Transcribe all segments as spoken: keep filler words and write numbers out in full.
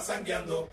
guasangueando.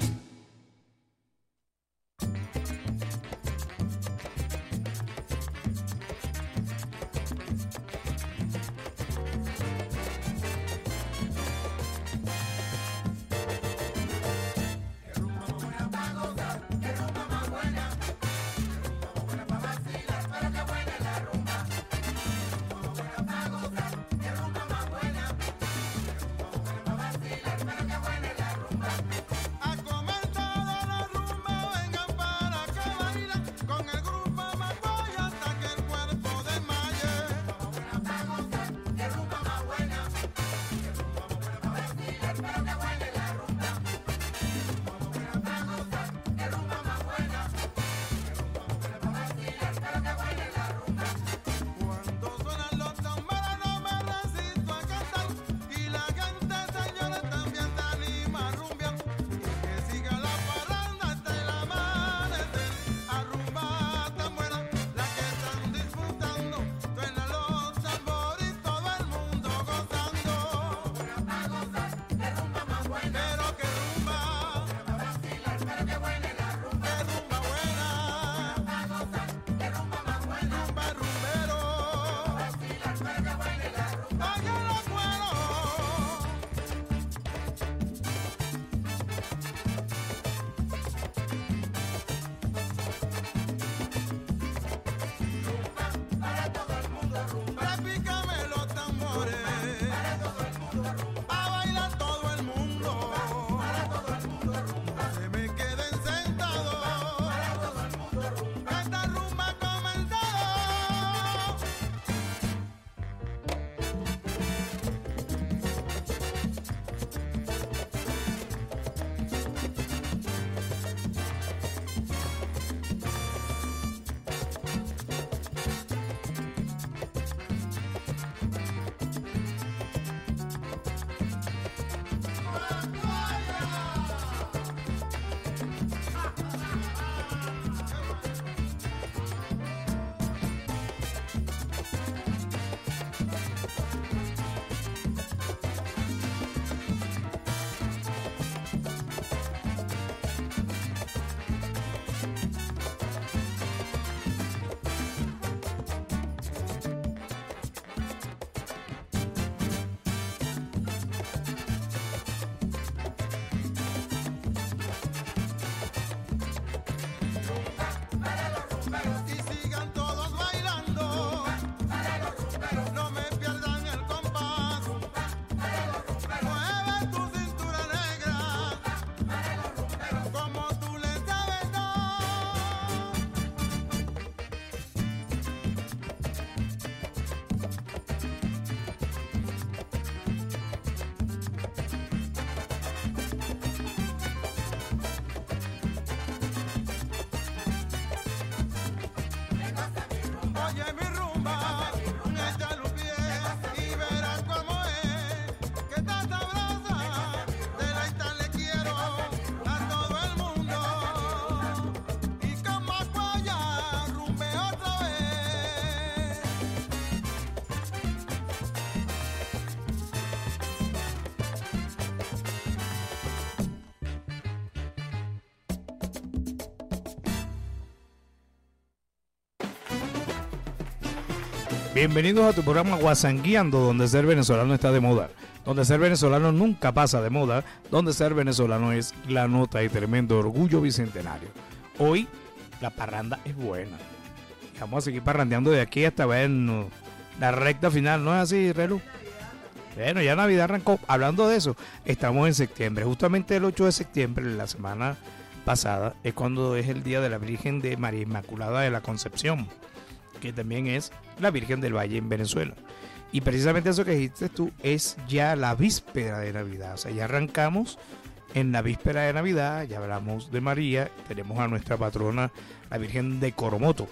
Bienvenidos a tu programa Guasangueando, donde ser venezolano está de moda, donde ser venezolano nunca pasa de moda, donde ser venezolano es la nota y tremendo orgullo bicentenario. Hoy la parranda es buena. Y vamos a seguir parrandeando de aquí hasta ver no, la recta final, ¿no es así, Relu? Bueno, ya Navidad arrancó. Hablando de eso, estamos en septiembre. Justamente el ocho de septiembre, la semana pasada, es cuando es el día de la Virgen de María Inmaculada de la Concepción, que también es la Virgen del Valle en Venezuela. Y precisamente eso que dijiste tú es ya la víspera de Navidad. O sea, ya arrancamos en la víspera de Navidad, ya hablamos de María, tenemos a nuestra patrona, la Virgen de Coromoto.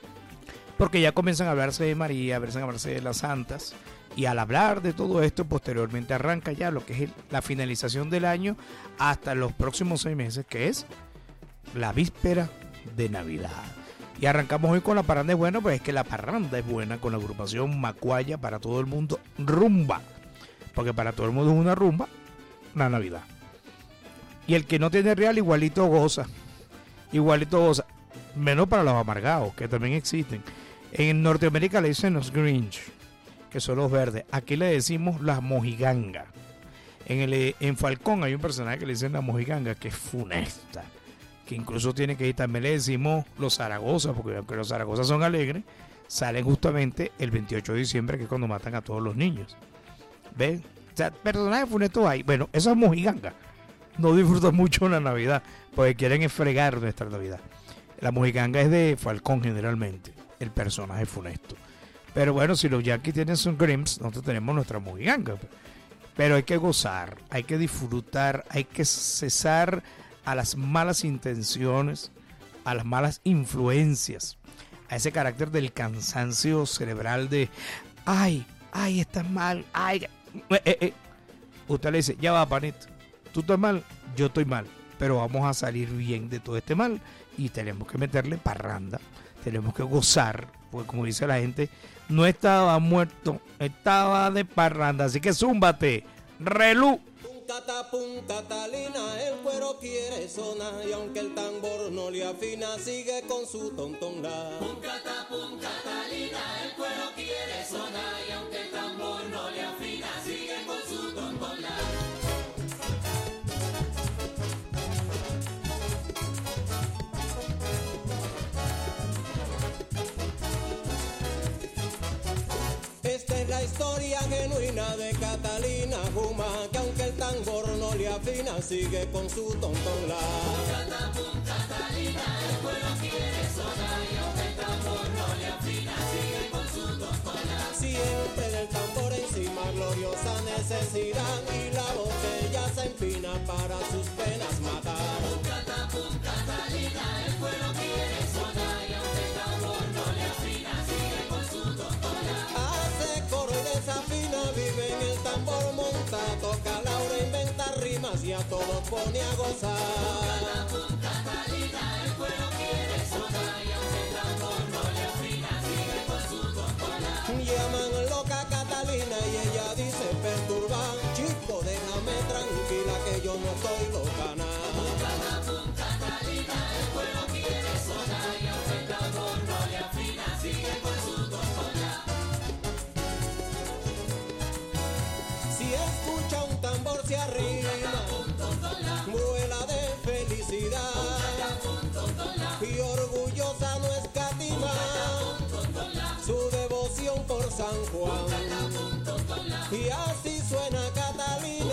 Porque ya comienzan a hablarse de María, comienzan a hablarse de las santas. Y al hablar de todo esto, posteriormente arranca ya lo que es el, la finalización del año hasta los próximos seis meses, que es la víspera de Navidad. Y arrancamos hoy con la parranda es buena, pues es que la parranda es buena con la agrupación Macuaya para todo el mundo, rumba. Porque para todo el mundo es una rumba, la Navidad. Y el que no tiene real igualito goza. Igualito goza. Menos para los amargados, que también existen. En Norteamérica le dicen los Grinch, que son los verdes. Aquí le decimos las mojigangas. En, el, en Falcón hay un personaje que le dicen la mojiganga, que es funesta. Que incluso tiene que ir, también le decimos los Zaragoza, porque aunque los Zaragoza son alegres, salen justamente el veintiocho de diciembre, que es cuando matan a todos los niños. ¿Ven? O sea, personajes funestos hay. Bueno, esas mojigangas no disfrutan mucho la Navidad, porque quieren fregar nuestra Navidad. La mojiganga es de Falcón generalmente, el personaje funesto. Pero bueno, si los Yankees tienen sus Grimms, nosotros tenemos nuestra mojiganga. Pero hay que gozar, hay que disfrutar, hay que cesar a las malas intenciones, a las malas influencias, a ese carácter del cansancio cerebral de, ay, ay, estás mal, ay, eh, eh, eh. Usted le dice, ya va, panito, tú estás mal, yo estoy mal, pero vamos a salir bien de todo este mal y tenemos que meterle parranda, tenemos que gozar, porque como dice la gente, no estaba muerto, estaba de parranda, así que zúmbate, relú. Cata, pum, Catalina, el cuero quiere sonar y aunque el tambor no le afina, sigue con su tontonda. Pum, cata, pum, Catalina, el cuero quiere sonar y aunque el tambor no le afina, sigue con su tontonda. Esta es la historia genuina de Catalina Juma, que aunque el tambor no le afina, sigue con su tontonla. Cata, pum, Catalina, el cuero quiere sonar y aunque el tambor no le afina, sigue con su tontonla. Siempre del tambor encima, gloriosa necesidad, y la botella se empina para sus penas matar. Cata, pum, Catalina, el cuero quiere sonar y aunque el tambor no le afina, sigue con su tontonla. Coro y desafina, vive en el tambor monta, toca Laura, inventa rimas y a todos pone a gozar. Pum, Catalina, el cuero quiere sonar y aunque el tambor no le afina, sigue con su tontonla. Llaman loca Catalina y ella dice perturba, chico déjame tranquila que yo no soy loca nada. Pum, Catalina, el cuero quiere sonar y aunque el tambor no le afina, sigue con su tontonla. Si escucha un tambor se arrima, vuela de felicidad y orgullosa no escatima su devoción por San Juan. Y así suena Catalina.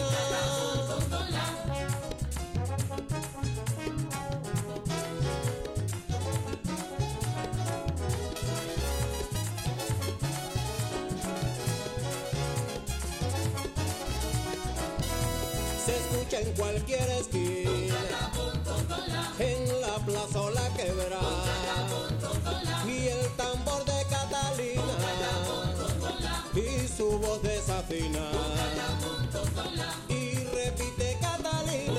Se escucha en cualquier esquina, en la plaza o la quebrada, y el tambor de Catalina, y su voz desafina, y repite Catalina.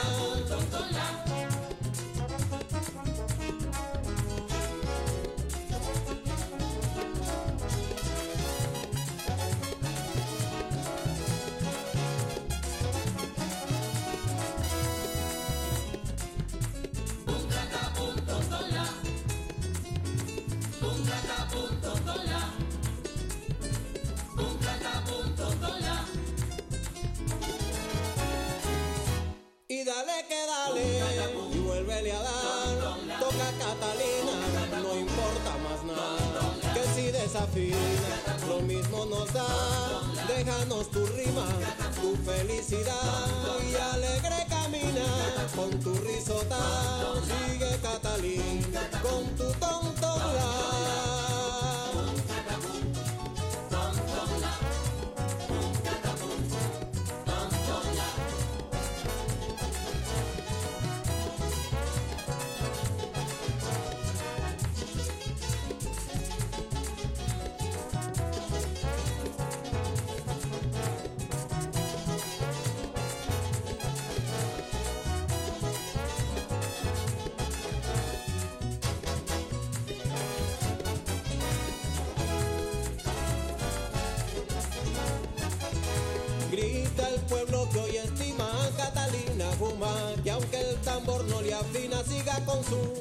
Y dale que dale, y vuélvele a dar, toca Catalina, no importa más nada, que si desafina, lo mismo nos da, déjanos tu rima, tu felicidad, y alegre camina, con tu risota, sigue Catalina, con tu tontonla. llega con su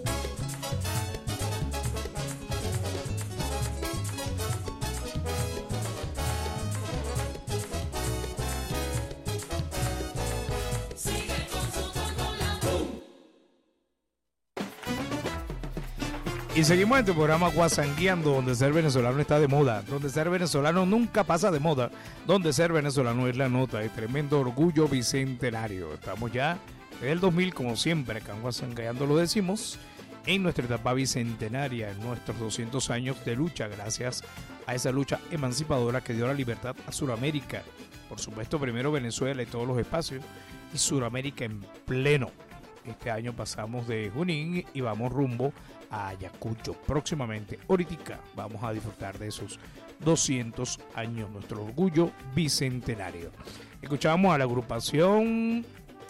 Sigue con su controlando. Y seguimos en tu programa Guasangueando, donde ser venezolano está de moda, donde ser venezolano nunca pasa de moda, donde ser venezolano es la nota de tremendo orgullo bicentenario. Estamos ya en el dos mil, como siempre, acá en Guasangueando lo decimos, en nuestra etapa bicentenaria, en nuestros doscientos años de lucha, gracias a esa lucha emancipadora que dio la libertad a Sudamérica. Por supuesto, primero Venezuela y todos los espacios, y Sudamérica en pleno. Este año pasamos de Junín y vamos rumbo a Ayacucho. Próximamente, ahorita, vamos a disfrutar de esos doscientos años, nuestro orgullo bicentenario. Escuchábamos a la agrupación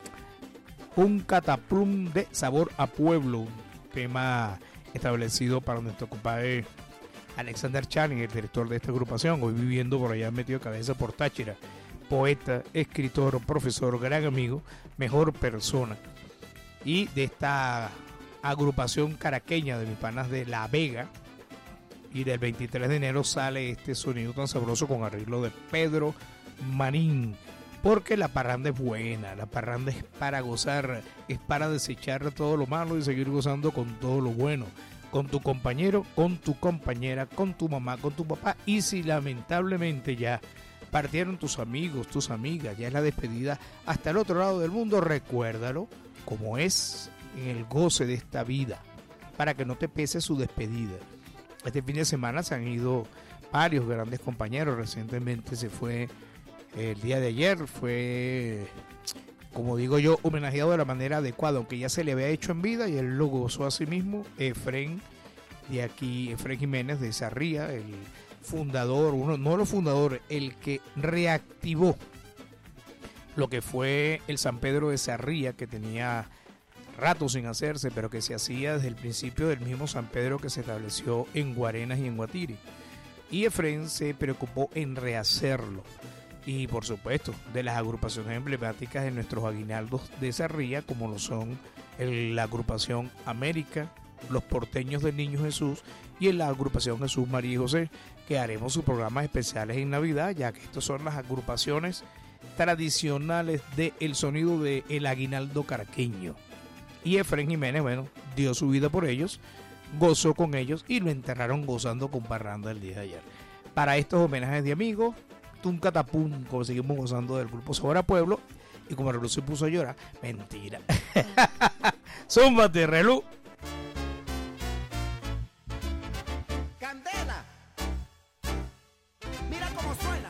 Un Cataplum de Sabor a Pueblo, un tema establecido para nuestro compadre Alexander Channing, el director de esta agrupación, hoy viviendo por allá metido cabeza por Táchira, poeta, escritor, profesor, gran amigo, mejor persona. Y de esta agrupación caraqueña de mis panas de La Vega, y del veintitrés de enero sale este sonido tan sabroso con arreglo de Pedro Manín, porque la parranda es buena, la parranda es para gozar, es para desechar todo lo malo y seguir gozando con todo lo bueno, con tu compañero, con tu compañera, con tu mamá, con tu papá, y si lamentablemente ya partieron tus amigos, tus amigas, ya es la despedida hasta el otro lado del mundo, recuérdalo como es en el goce de esta vida, para que no te pese su despedida. Este fin de semana se han ido varios grandes compañeros. Recientemente se fue, el día de ayer, fue, como digo yo, homenajeado de la manera adecuada, aunque ya se le había hecho en vida y él lo gozó a sí mismo. Efren, de aquí, Efren Jiménez de Sarría, el fundador, uno, no los fundadores, el que reactivó lo que fue el San Pedro de Sarría, que tenía rato sin hacerse, pero que se hacía desde el principio del mismo San Pedro que se estableció en Guarenas y en Guatire. Y Efren se preocupó en rehacerlo. Y por supuesto, de las agrupaciones emblemáticas de nuestros aguinaldos de Sarría, como lo son el, la agrupación América, los porteños del Niño Jesús y en la agrupación Jesús, María y José, que haremos sus programas especiales en Navidad, ya que estas son las agrupaciones tradicionales del sonido del aguinaldo caraqueño. Y Efren Jiménez, bueno, dio su vida por ellos, gozó con ellos y lo enterraron gozando con parranda el día de ayer. Para estos homenajes de amigos, un catapum, como seguimos gozando del grupo Sabor a Pueblo, y como Relú se puso a llorar, mentira. Zúmbate, Relú. Candela, mira cómo suena.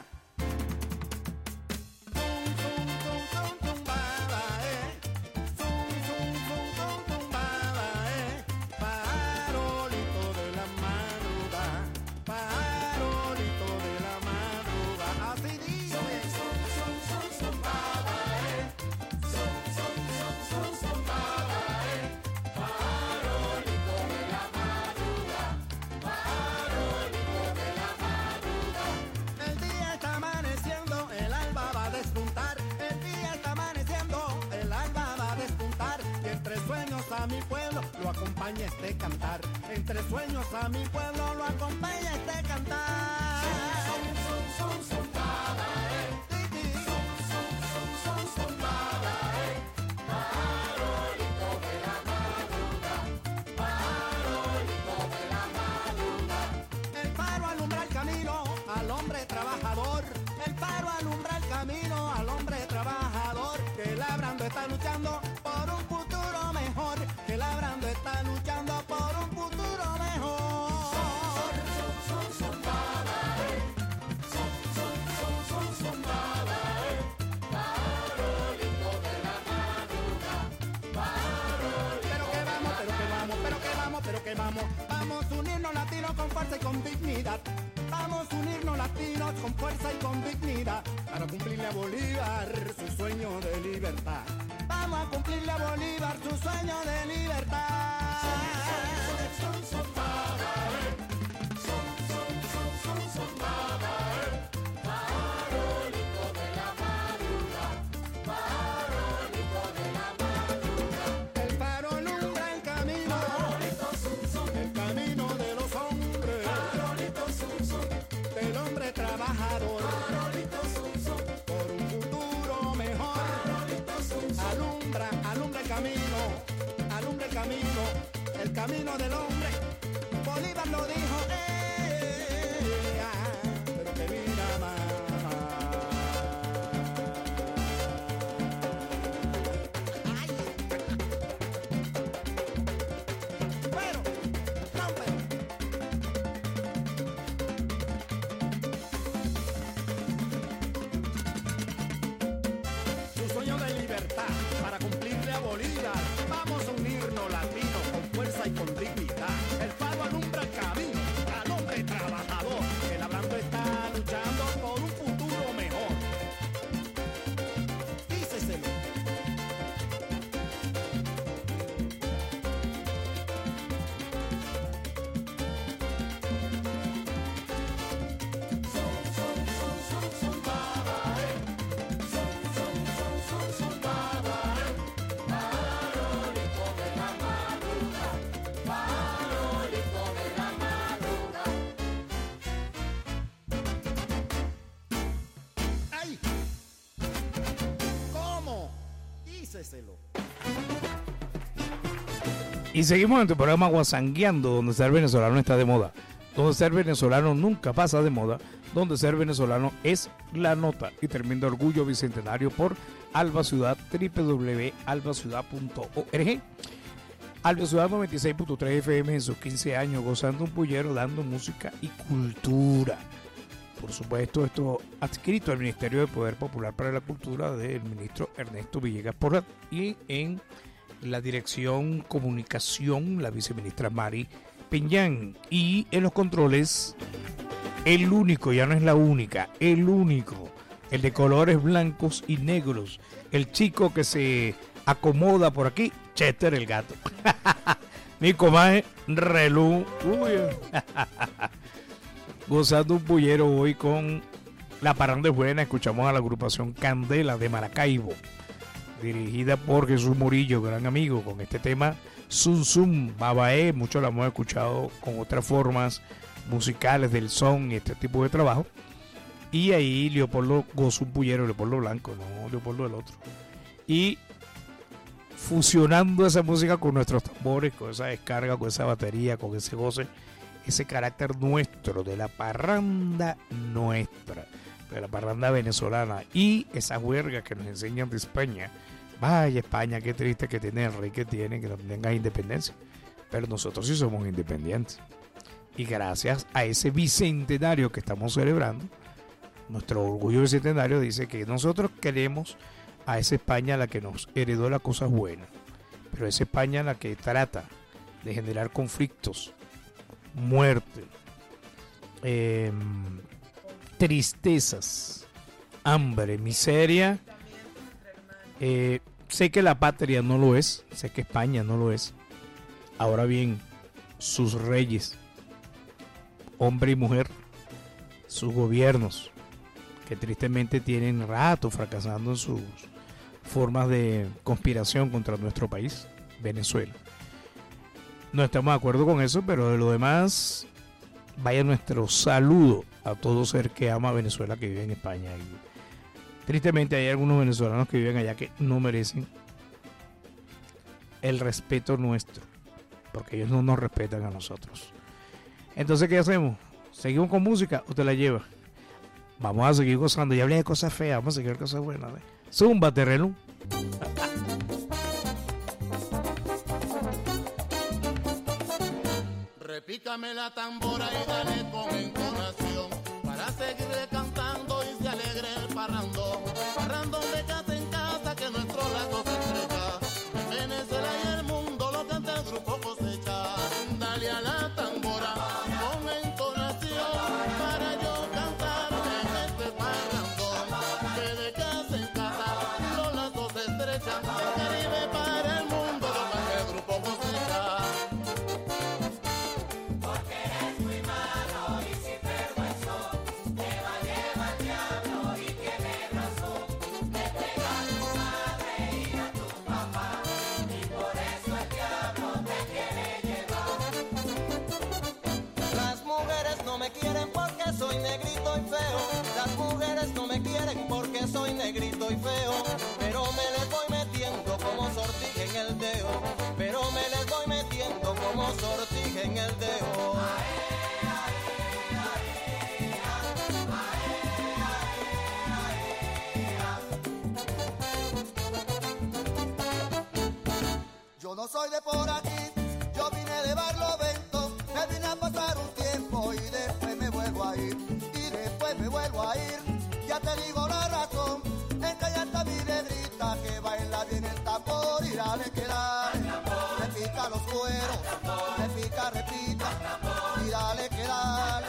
A mi pueblo lo acompaña este cantar. Entre sueños a mi pueblo lo acompaña este cantar. Son, son, son, son, baba, eh. Son, son, son, son, son, baba, eh. Farolito de la madruga, farolito de la madruga. El faro alumbra el camino al hombre trabajador. El faro alumbra el camino al hombre trabajador. Que labrando está luchando por un futuro mejor. Que labrando está luchando por un futuro mejor. Son, son, son, son, baba, eh. Son, son, son, son, son, baba, eh. Farolito de la madruga, farolito. Pero que vamos, pero que vamos, pero que vamos, pero que vamos. Vamos a unirnos latinos con fuerza y con dignidad. Vamos a unirnos latinos con fuerza y con dignidad para cumplirle a Bolívar su sueño de libertad. Vamos a cumplirle a Bolívar su sueño de libertad. Son, son, son, son, baba, eh. Son, son, son, son, son, baba, eh. Farolito de la madruga, farolito de la madruga. El faro alumbra el camino camino del hombre. Bolívar lo dijo, eh, ah, pero que mira más. Ay. Pero, no, pero. Su sueño de libertad para cumplirle a Bolívar. Vamos a unirnos latinos con fuerza y con dignidad. El faro alumbra el camino al hombre trabajador. El hablando está luchando por un futuro mejor. Díceselo. ¡Ay! ¿Cómo? Díceselo. Y seguimos en tu programa Guasangueando, donde ser venezolano está de moda, donde ser venezolano nunca pasa de moda, donde ser venezolano es la nota. Y termina Orgullo Bicentenario por Alba Ciudad, w w w punto alba ciudad punto org. Alba Ciudad noventa y seis punto tres F M en sus quince años, gozando un pullero, dando música y cultura. Por supuesto, esto adscrito al Ministerio de Poder Popular para la Cultura del ministro Ernesto Villegas Porrat, y en la dirección comunicación la viceministra Mari Peñán, y en los controles el único, ya no es la única, el único, el de colores blancos y negros, el chico que se acomoda por aquí, Chester el gato. Mi comadre Relú. Uy. Gozando un pullero hoy con La Parranda es Buena. Escuchamos a la agrupación Candela de Maracaibo, dirigida por Jesús Murillo, gran amigo, con este tema Zum Zum Babae. Muchos lo hemos escuchado con otras formas musicales del son y este tipo de trabajo. Y ahí Leopoldo gozó un pullero, Leopoldo Blanco, no Leopoldo el otro. Y fusionando esa música con nuestros tambores, con esa descarga, con esa batería, con ese goce, ese carácter nuestro, de la parranda nuestra, de la parranda venezolana, y esas huelgas que nos enseñan de España. Vaya España, qué triste que tiene el rey que tiene, que no tenga independencia. Pero nosotros sí somos independientes. Y gracias a ese bicentenario que estamos celebrando, nuestro orgullo bicentenario dice que nosotros queremos a esa España la que nos heredó las cosas buenas, pero esa España la que trata de generar conflictos, muerte, eh, tristezas, hambre, miseria. Eh, sé que la patria no lo es, sé que España no lo es. Ahora bien, sus reyes, hombre y mujer, sus gobiernos, que tristemente tienen rato fracasando en sus formas de conspiración contra nuestro país, Venezuela. No estamos de acuerdo con eso, pero de lo demás, vaya nuestro saludo a todo ser que ama a Venezuela, que vive en España. Y tristemente hay algunos venezolanos que viven allá que no merecen el respeto nuestro, porque ellos no nos respetan a nosotros. Entonces, ¿qué hacemos? ¿Seguimos con música o te la llevas? Vamos a seguir gozando. Ya hablé de cosas feas, vamos a seguir cosas buenas. ¿eh? Zumba, Terrelu. Repícame la tambora y dale con entonación para seguirle cantando y se alegre el parrandón. Parrandón de casa en casa que nuestro lago se estrecha. En Venezuela y el mundo lo canta el grupo Cosecha. Dale a la tambora con entonación para yo cantar en este parrandón. Que de casa en casa los lazos se estrechan. El Caribe para el mundo lo canta el grupo Cosecha. Te va a llevar el diablo y tiene razón. sortija en el dedo. Yo no soy de por aquí, yo vine de Barlovento, me vine a pasar un tiempo y después me vuelvo a ir, y después me vuelvo a ir, ya te digo la razón, es que ya está mi negrita que baila bien el tambor y dale que dale, repita los cueros, repita, repita, y dale que dale.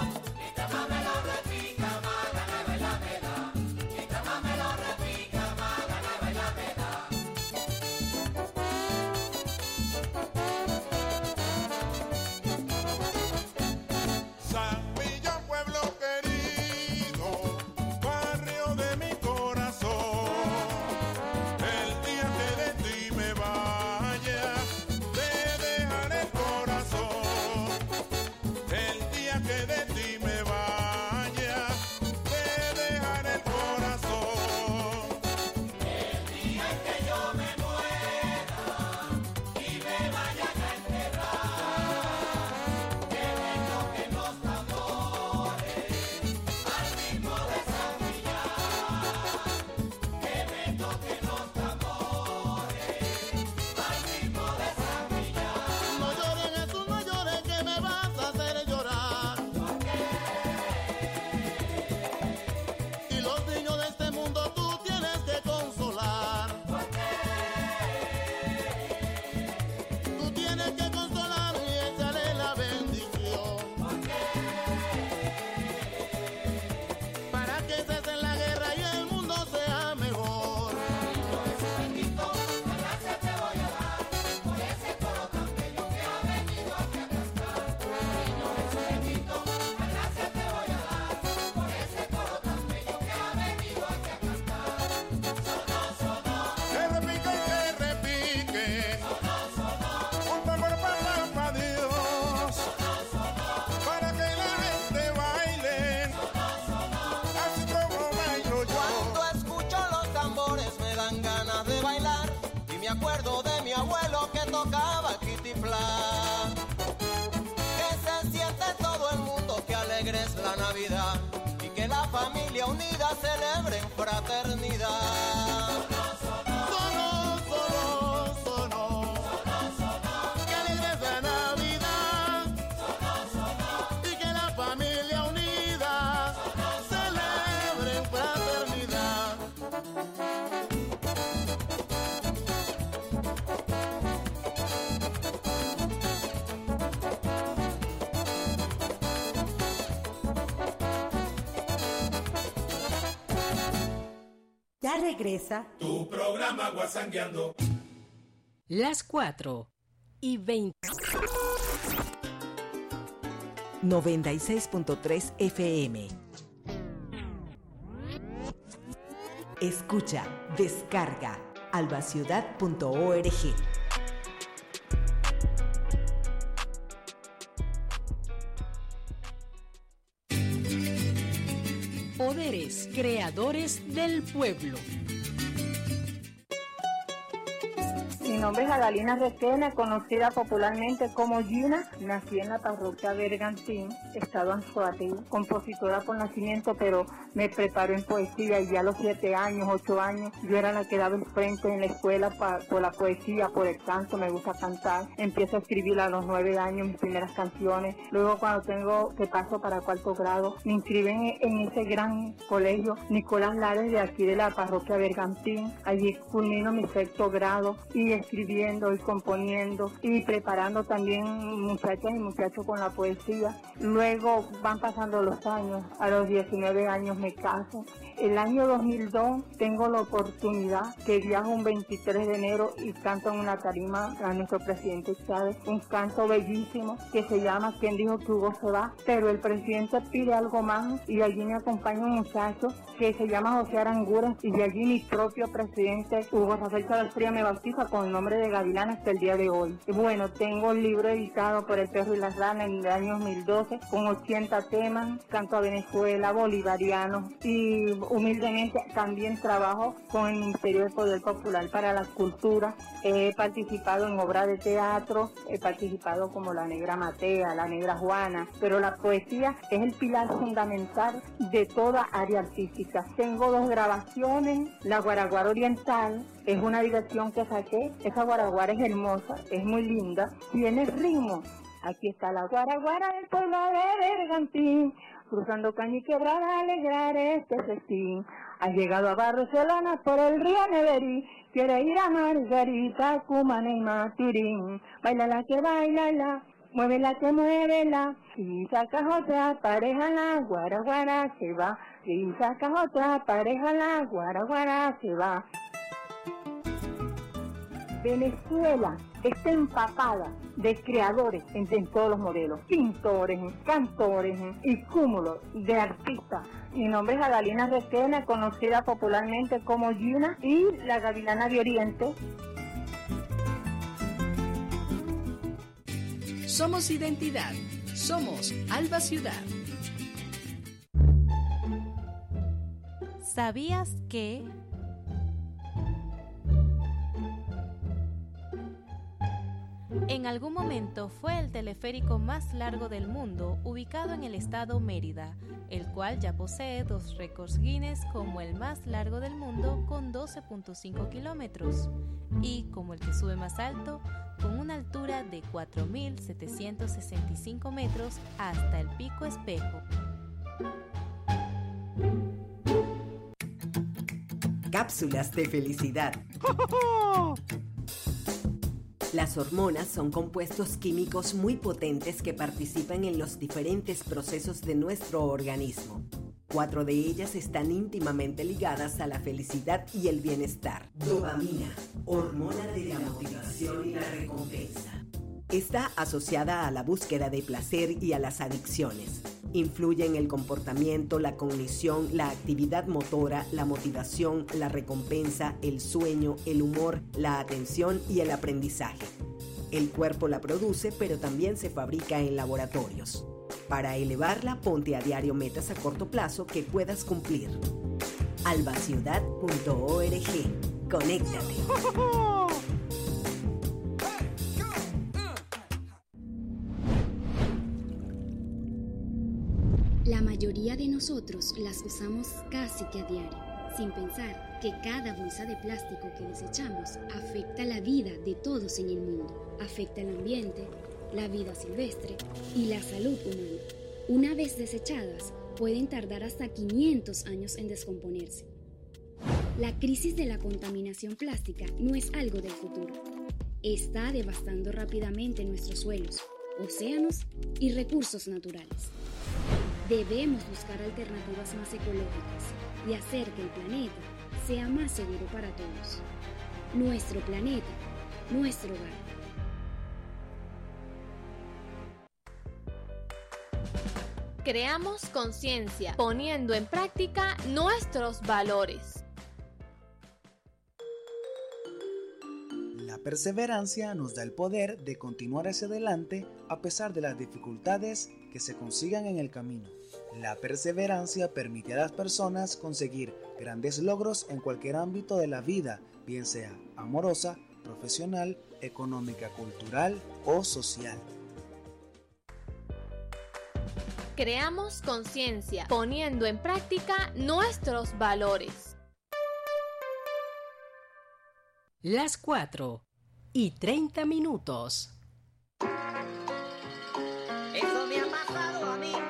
Acuerdo de mi abuelo que tocaba Kitty-Flash. Que se siente todo el mundo que alegre es la Navidad y que la familia unida celebre en fraternidad. Sonó, sonó, sonó, que alegre es la Navidad y que la familia unida celebre en fraternidad. Ya regresa tu programa Guasangueando. Las cuatro y veinte. noventa y seis punto tres F M. Escucha, descarga albaciudad punto org. Poderes creadores del pueblo. Mi nombre es Adalina Requena, conocida popularmente como Gina. Nací en la parroquia Bergantín, estado Anzoátegui, compositora por nacimiento, pero me preparé en poesía y ya a los siete años, ocho años, yo era la que daba el frente en la escuela pa, por la poesía, por el canto, me gusta cantar. Empiezo a escribir a los nueve años mis primeras canciones. Luego cuando tengo que paso para cuarto grado, me inscriben en, en ese gran colegio Nicolás Lares de aquí de la parroquia Bergantín. Allí culmino mi sexto grado y escribiendo y componiendo y preparando también muchachas y muchachos con la poesía. Luego van pasando los años, a los diecinueve años me caso. El año dos mil dos tengo la oportunidad que viajo un veintitrés de enero y canto en una tarima a nuestro presidente Chávez, un canto bellísimo que se llama ¿Quién dijo que Hugo se va? Pero el presidente pide algo más y allí me acompaña un muchacho que se llama José Aranguren y de allí mi propio presidente Hugo Rafael Chávez Fría me bautiza con el nombre nombre de Gavilán hasta el día de hoy. Bueno, tengo el libro editado por El Perro y la Rana en el año dos mil doce con ochenta temas, canto a Venezuela, bolivariano y humildemente también trabajo con el Ministerio del Poder Popular para la Cultura. He participado en obras de teatro, he participado como La Negra Matea, La Negra Juana, pero la poesía es el pilar fundamental de toda área artística. Tengo dos grabaciones, La Guaraguara Oriental, es una dirección que saqué, esa guaraguara es hermosa, es muy linda, tiene ritmo. Aquí está la guaraguara del pueblo de Bergantín, cruzando caña y quebrada a alegrar este festín. Ha llegado a Barcelona por el río Neverí, quiere ir a Margarita, Cumaná y Maturín. Baila la que baila la, mueve la que mueve la, si sacas otra pareja la guaraguara se va, si sacas otra pareja la guaraguara se va. Venezuela está empapada de creadores en, en todos los modelos, pintores, cantores y cúmulos de artistas. Mi nombre es Adalina Requena, conocida popularmente como Gina y la Gavilana de Oriente. Somos identidad, somos Alba Ciudad. ¿Sabías que...? En algún momento fue el teleférico más largo del mundo, ubicado en el estado Mérida, el cual ya posee dos récords Guinness como el más largo del mundo con doce punto cinco kilómetros y como el que sube más alto con una altura de cuatro mil setecientos sesenta y cinco metros hasta el Pico Espejo. Cápsulas de felicidad. Las hormonas son compuestos químicos muy potentes que participan en los diferentes procesos de nuestro organismo. Cuatro de ellas están íntimamente ligadas a la felicidad y el bienestar. Dopamina, hormona de la motivación y la recompensa. Está asociada a la búsqueda de placer y a las adicciones. Influye en el comportamiento, la cognición, la actividad motora, la motivación, la recompensa, el sueño, el humor, la atención y el aprendizaje. El cuerpo la produce, pero también se fabrica en laboratorios. Para elevarla, ponte a diario metas a corto plazo que puedas cumplir. alba ciudad punto org. Conéctate. La mayoría de nosotros las usamos casi que a diario, sin pensar que cada bolsa de plástico que desechamos afecta la vida de todos en el mundo, afecta el ambiente, la vida silvestre y la salud humana. Una vez desechadas, pueden tardar hasta quinientos años en descomponerse. La crisis de la contaminación plástica no es algo del futuro. Está devastando rápidamente nuestros suelos, océanos y recursos naturales. Debemos buscar alternativas más ecológicas y hacer que el planeta sea más seguro para todos. Nuestro planeta, nuestro hogar. Creamos conciencia, poniendo en práctica nuestros valores. La perseverancia nos da el poder de continuar hacia adelante a pesar de las dificultades que se consigan en el camino. La perseverancia permite a las personas conseguir grandes logros en cualquier ámbito de la vida, bien sea amorosa, profesional, económica, cultural o social. Creamos conciencia, poniendo en práctica nuestros valores. Las cuatro y treinta minutos. Eso me ha pasado a mí.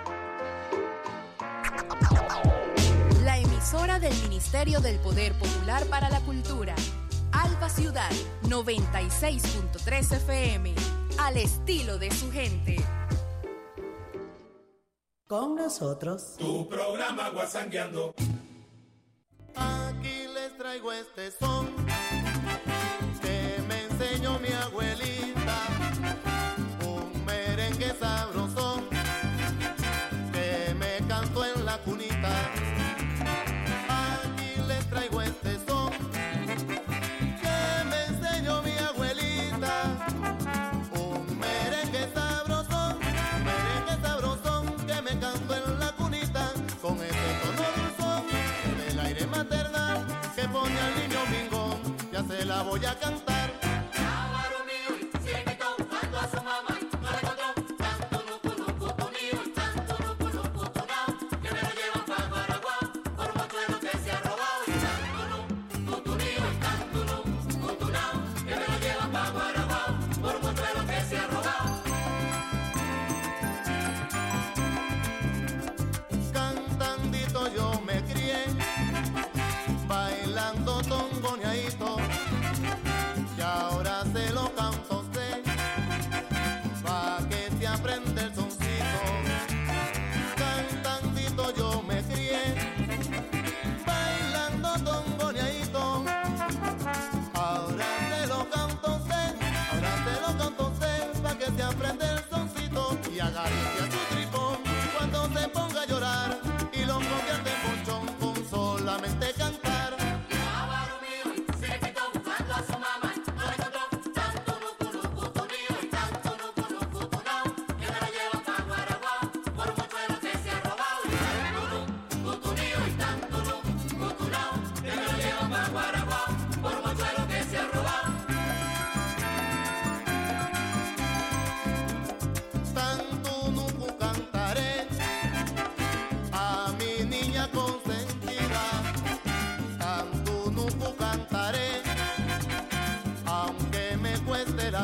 La emisora del Ministerio del Poder Popular para la Cultura. Alba Ciudad, noventa y seis punto tres F M. Al estilo de su gente. Con nosotros. Tu programa Guasangueando. Aquí les traigo este son que me enseñó mi abuelita, un merengue sabrosón que me cantó en la cunita. Aquí les traigo este son que me enseñó mi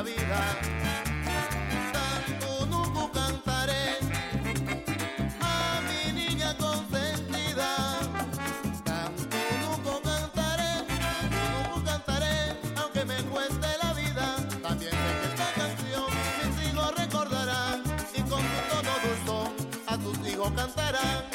la vida. Tantunucu cantaré a mi niña consentida. Tantunucu cantaré, tantunucu cantaré, aunque me cueste la vida. También sé que esta canción mis hijos recordarán y con su tono dulzón a tus hijos cantarán.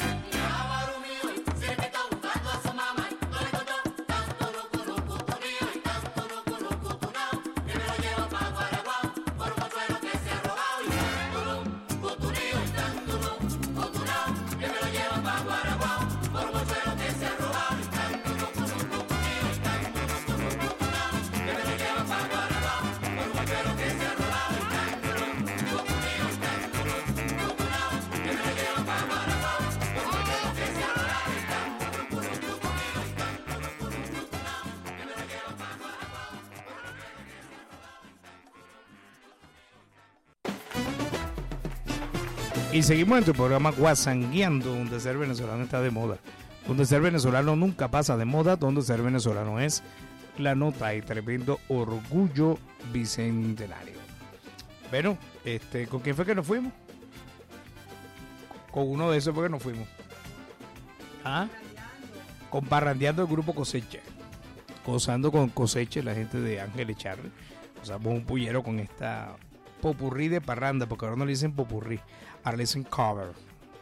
Y seguimos en tu programa Guasangueando, donde ser venezolano está de moda. Donde ser venezolano nunca pasa de moda, donde ser venezolano es la nota y tremendo orgullo bicentenario. Bueno, este, ¿con quién fue que nos fuimos? Con uno de esos fue que nos fuimos. ¿Ah? Con Parrandeando el grupo Cosecha. Gozando con Cosecha, la gente de Ángel Echarri. Usamos un pullero con esta popurrí de parranda, porque ahora no le dicen popurrí, ahora le dicen cover.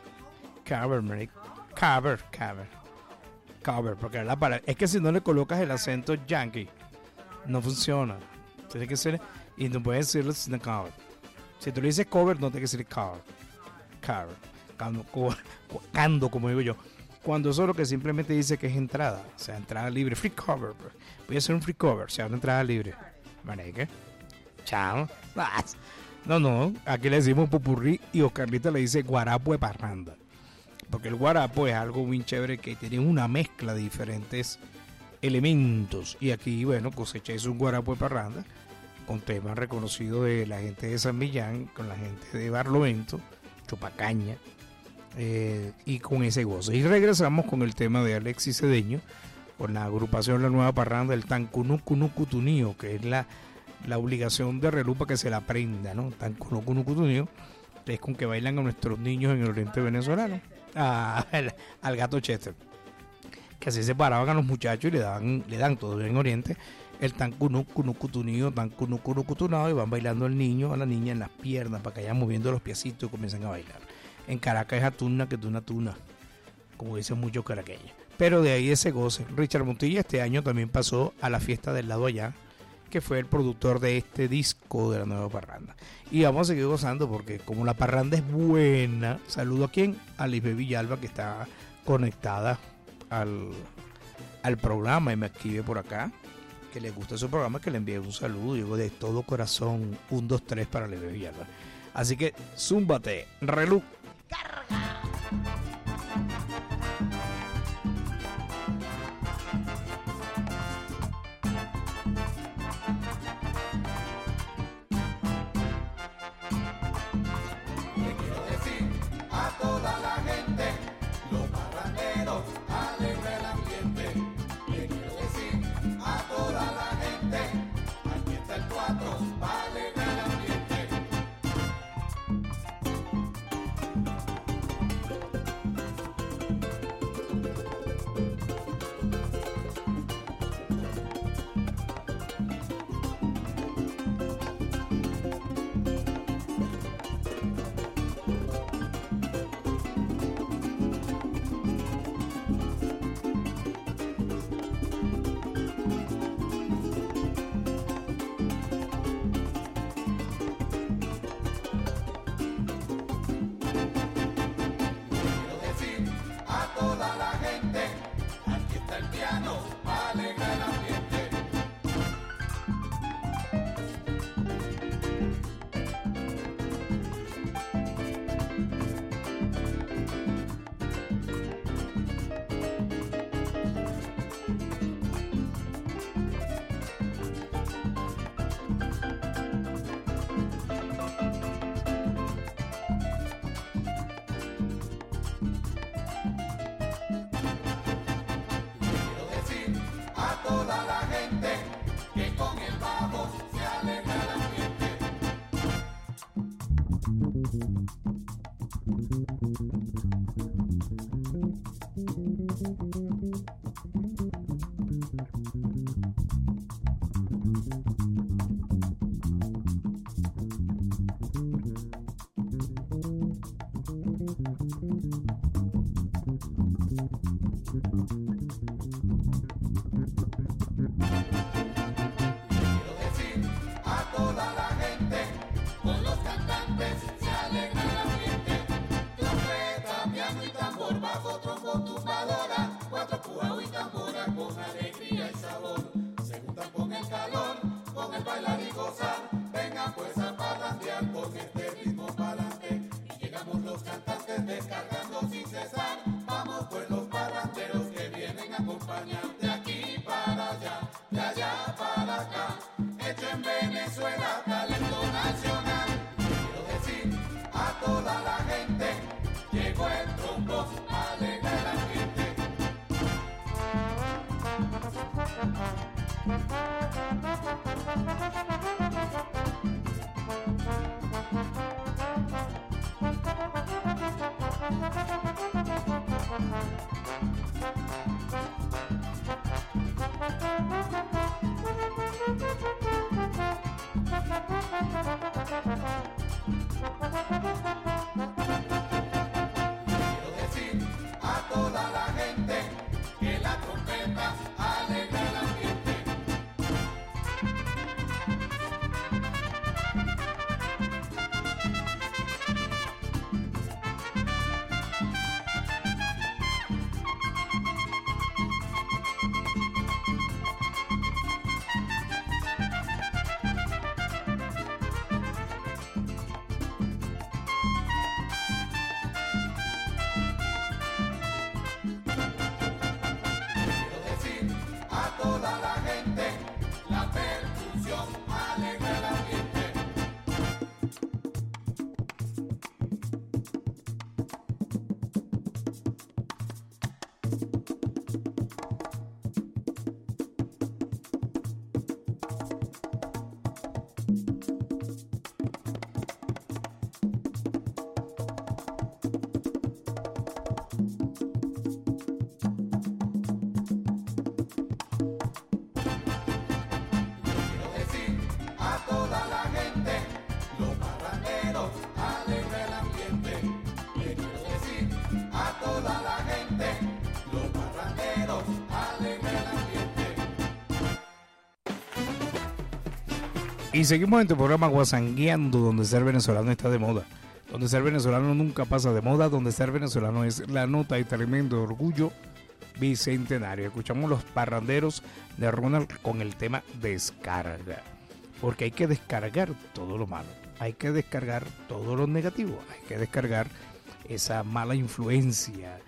Cover, Maric. Cover, cover. Cover, porque la palabra, es que si no le colocas el acento yankee, no funciona. Tiene que ser, y no puedes decirlo sin cover. Si tú le dices cover, no tienes que decir cover. Cover. Cando, cando, como digo yo. Cuando eso es lo que simplemente dice que es entrada, o sea, entrada libre, free cover. Voy a hacer un free cover, o sea, una entrada libre. Marica. Chao. No, no, aquí le decimos popurrí y Oscarlita le dice guarapo de parranda. Porque el guarapo es algo muy chévere que tiene una mezcla de diferentes elementos. Y aquí, bueno, Cosecha hizo un guarapo de parranda con temas reconocidos de la gente de San Millán, con la gente de Barlovento, Chupacaña, eh, y con ese gozo. Y regresamos con el tema de Alexis Cedeño, con la agrupación La Nueva Parranda, el Tancunucunucutunío, que es la la obligación de Relú para que se la aprenda, ¿no? Tan cunucunucutunío, es con que bailan a nuestros niños en el oriente venezolano, a, al, al gato Chester, que así se paraban a los muchachos y le daban, le dan todo en oriente el tan cunucunucutunío, tan cunucunucutunado, y van bailando al niño, a la niña en las piernas para que vayan moviendo los piecitos y comiencen a bailar. En Caracas es atuna que tuna tuna, como dicen muchos caraqueños. Pero de ahí ese goce. Richard Montilla este año también pasó a la fiesta del lado allá, que fue el productor de este disco de La Nueva Parranda. Y vamos a seguir gozando porque como la parranda es buena, saludo a quién, a Lisbeth Villalba, que está conectada al, al programa y me escribe por acá que le gusta su programa, que le envíe un saludo, digo de todo corazón, un, dos, tres para Lisbeth Villalba. Así que zúmbate, Relú. Carga. Y seguimos en tu programa Guasangueando, donde ser venezolano está de moda, donde ser venezolano nunca pasa de moda, donde ser venezolano es la nota y tremendo orgullo bicentenario. Escuchamos Los Parranderos de Ronald con el tema Descarga, porque hay que descargar todo lo malo, hay que descargar todo lo negativo, hay que descargar esa mala influencia.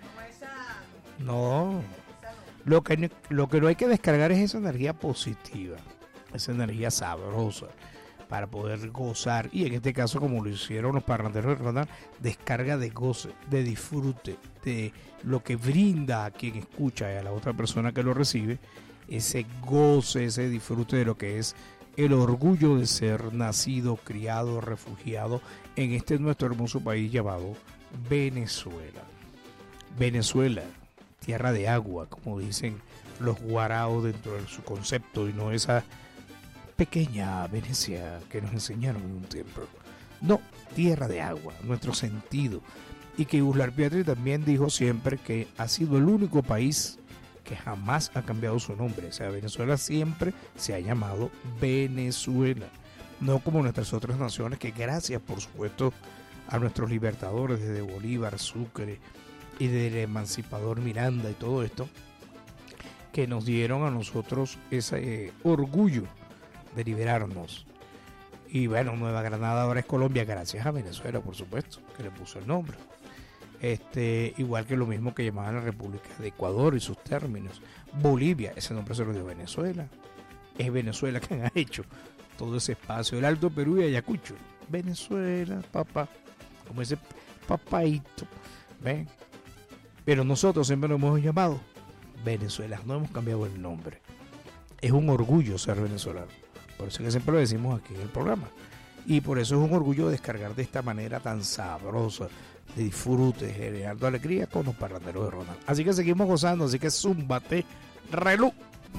No, lo que, lo que no hay que descargar es esa energía positiva, esa energía sabrosa para poder gozar, y en este caso, como lo hicieron los Parranderos de Ronald, descarga de goce, de disfrute, de lo que brinda a quien escucha y a la otra persona que lo recibe, ese goce, ese disfrute de lo que es el orgullo de ser nacido, criado, refugiado en este nuestro hermoso país llamado Venezuela. Venezuela, tierra de agua, como dicen los guaraos dentro de su concepto, y no esa pequeña Venecia que nos enseñaron en un tiempo. No, tierra de agua, nuestro sentido. Y que Uslar Pietri también dijo siempre que ha sido el único país que jamás ha cambiado su nombre. O sea, Venezuela siempre se ha llamado Venezuela, no como nuestras otras naciones, que gracias por supuesto a nuestros libertadores desde Bolívar, Sucre y del emancipador Miranda y todo esto, que nos dieron a nosotros ese eh, orgullo de liberarnos. Y bueno, Nueva Granada ahora es Colombia gracias a Venezuela, por supuesto, que le puso el nombre. Este, igual que lo mismo que llamaban la República de Ecuador y sus términos. Bolivia, ese nombre se lo dio Venezuela. Es Venezuela quien ha hecho todo ese espacio, el Alto Perú y Ayacucho. Venezuela, papá, como ese papaito, ¿ven? Pero nosotros siempre nos hemos llamado Venezuela, no hemos cambiado el nombre. Es un orgullo ser venezolano. Por eso que siempre lo decimos aquí en el programa. y por eso es un orgullo descargar de esta manera tan sabrosa, de disfrute, generando alegría con los parranderos de Ronald. Así que seguimos gozando, así que zúmbate, relú.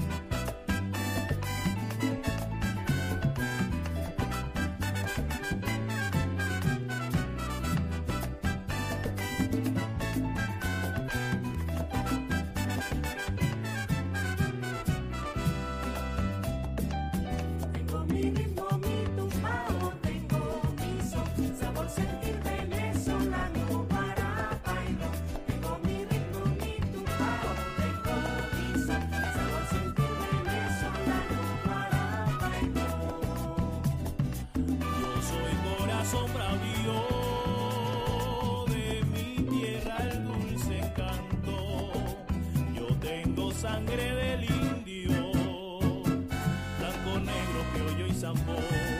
Sangre del indio, blanco, negro, criollo y zambó.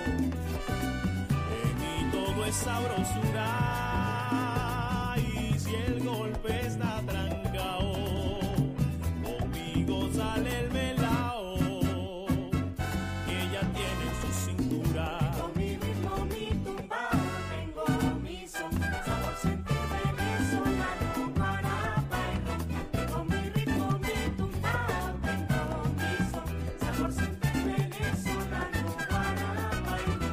En mí todo es sabrosura, y si el golpe está trancao, conmigo sale el melao, que ella tiene en su cintura. Tengo mi ritmo, mi tumbao, tengo mi son, sabor sentir venezolano, guarapairo. Tengo mi ritmo, mi tumbao, tengo mi son, sabor sentir venezolano, guarapairo.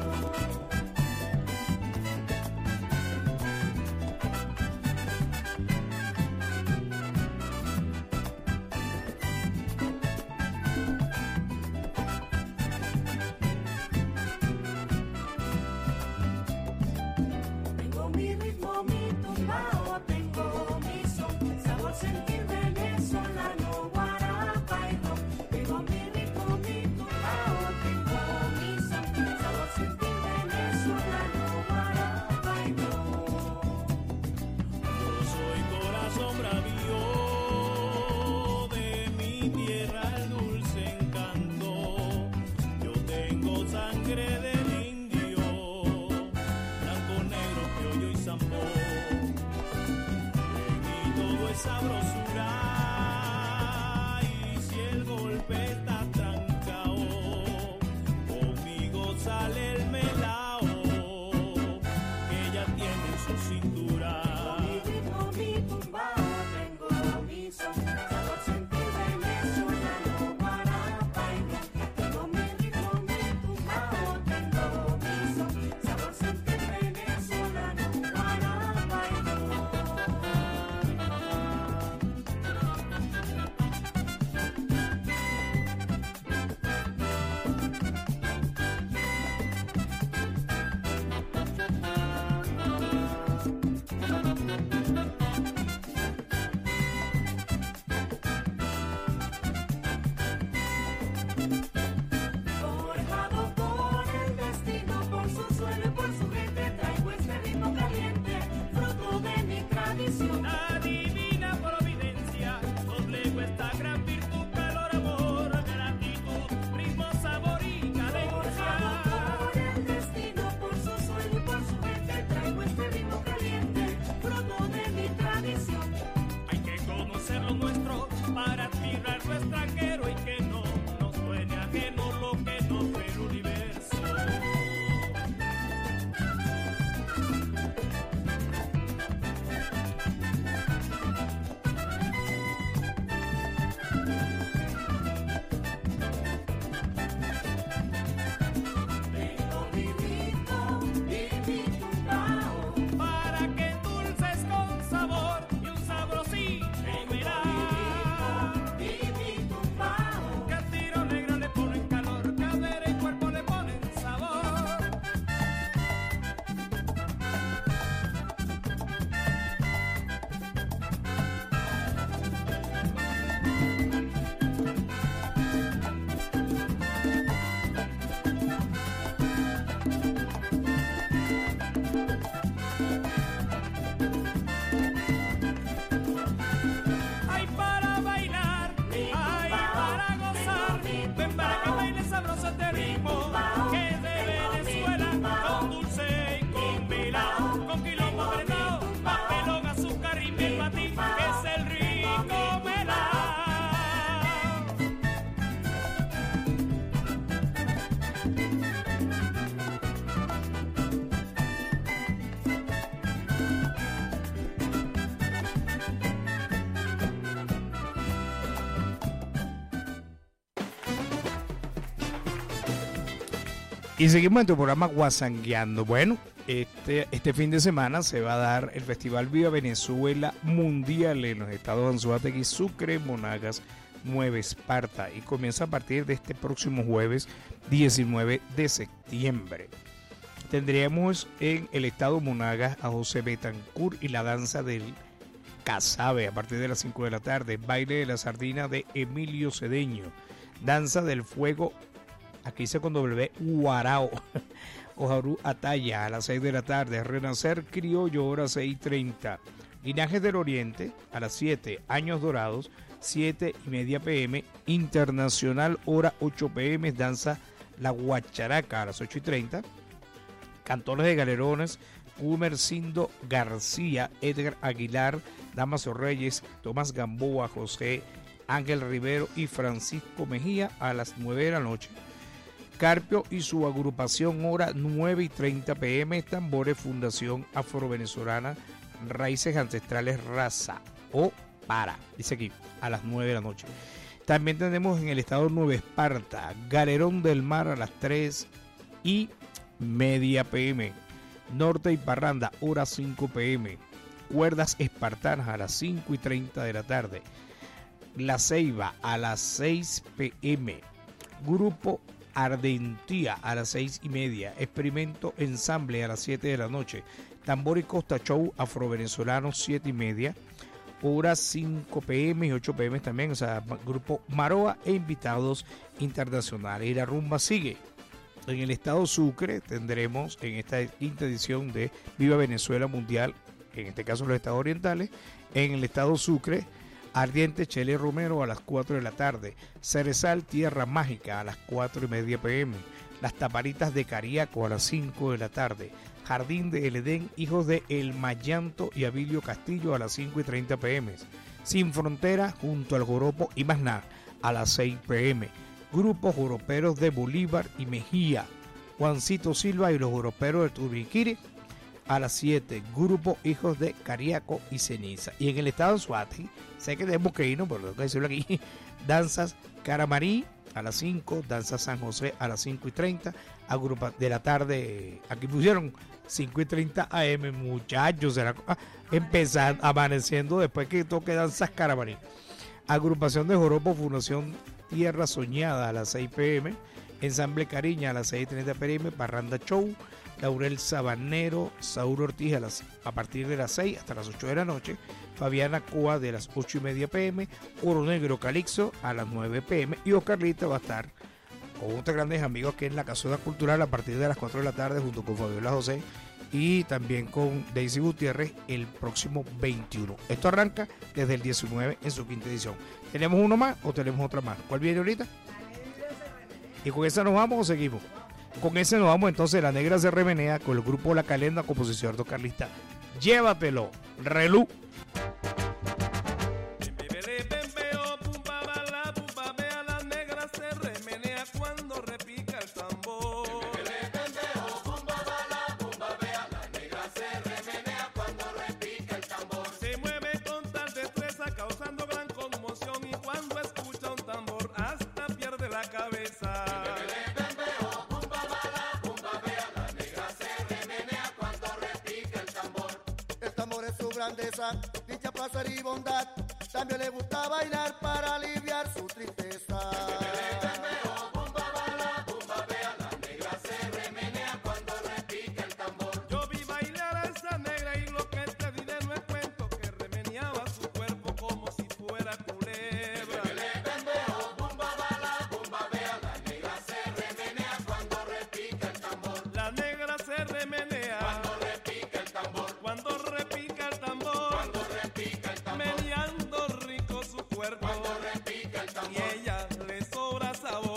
Tengo mi ritmo, mi tumbao, tengo mi son, sabor sentir venezolano, guarapairo. Tengo mi ritmo, mi tumbao, tengo mi son, sabor sentir venezolano, guarapairo. Yo soy corazón bravío, de mi tierra el dulce encanto. Yo tengo sangre del indio, blanco, negro, criollo y zambó. En mí todo es sabrosura, y si el golpe está trancao, conmigo sale el melao, que ella tiene en su cintura. Mi ritmo, mi tumbao, tengo mi son, sabor sentir venezolano, guarapairo. Tengo mi ritmo, mi tumbao, tengo mi son, sabor sentir venezolano, guarapairo. Y seguimos en tu programa Guasangueando. Bueno, este, este fin de semana se va a dar el Festival Viva Venezuela Mundial en los estados de Anzoátegui, Sucre, Monagas, Nueva Esparta, y comienza a partir de este próximo jueves diecinueve de septiembre. Tendríamos en el estado Monagas a José Betancourt y la danza del Casabe a partir de las cinco de la tarde, baile de la sardina de Emilio Cedeño, danza del fuego, aquí dice con W, Guarao, Ojarú Ataya a las seis de la tarde, Renacer Criollo hora seis y treinta, Linajes del Oriente a las siete, Años Dorados, siete y media pm, Internacional hora ocho pm, danza La Guacharaca a las ocho y treinta, Cantores de Galerones, Humercindo García, Edgar Aguilar, Damaso Reyes, Tomás Gamboa, José Ángel Rivero y Francisco Mejía a las nueve de la noche. Carpio y su agrupación hora nueve y treinta pm, Tambores Fundación Afro-Venezolana, Raíces Ancestrales Raza o Para, dice aquí, a las nueve de la noche. También tenemos en el estado Nueva Esparta, Galerón del Mar a las tres y media pm, Norte y Parranda hora cinco pm, Cuerdas Espartanas a las cinco y treinta de la tarde, La Ceiba a las seis pm, Grupo Ardentía a las seis y media, Experimento Ensamble a las siete de la noche, Tambor y Costa Show Afro-Venezolano siete y media, hora cinco pm y ocho pm también, o sea, Grupo Maroa e invitados internacionales. Y la rumba sigue. En el estado Sucre tendremos en esta quinta edición de Viva Venezuela Mundial, en este caso los estados orientales, en el estado Sucre, Ardiente Chele Romero a las cuatro de la tarde, Cerezal Tierra Mágica a las cuatro y media pm, Las Taparitas de Cariaco a las cinco de la tarde, Jardín de El Edén, Hijos de El Mayanto y Abilio Castillo a las cinco y treinta pm, Sin Frontera junto al Joropo y más nada a las seis pm, Grupos Joroperos de Bolívar y Mejía, Juancito Silva y los Joroperos de Turiquiri a las siete, Grupo Hijos de Cariaco y Ceniza. Y en el estado de Anzoátegui, sé que tenemos que irnos, pero tengo que decirlo aquí, Danzas Caramarí a las cinco, Danzas San José a las cinco y treinta, agrupa de la tarde, aquí pusieron cinco y treinta a eme, muchachos, será ah, empezar amaneciendo después que toque Danzas Caramarí. Agrupación de Joropo, Fundación Tierra Soñada a las seis pm, Ensamble Cariña a las seis y treinta pm, Parranda Show, Laurel Sabanero, Saúl Ortiz a, las, a partir de las seis hasta las ocho de la noche, Fabiana Coa de las ocho y media pm, Oro Negro Calixto a las nueve pm y Oscarlita va a estar con otros grandes amigos que es la Casona Cultural a partir de las cuatro de la tarde junto con Fabiola José y también con Daisy Gutiérrez el próximo veintiuno. Esto arranca desde el diecinueve en su quinta edición. ¿Tenemos uno más o tenemos otra más? ¿Cuál viene ahorita? ¿Y con esa nos vamos o seguimos? Con ese nos vamos entonces. La Negra se remenea con el grupo La Calenda, composición de Carlista. Llévatelo, Relú. Dicha placer y bondad, también le gusta bailar para aliviar su tristeza. Yo vi bailar a esa negra y lo que te diré no es cuento, que remeneaba su cuerpo como si fuera culebra. La negra se remenea cuando repica el tambor. Cuando repica el tambor. Cuando repica el tambor. Meneando rico su cuerpo. Cuando repica el tambor. Y ella le sobra sabor.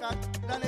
crack, dale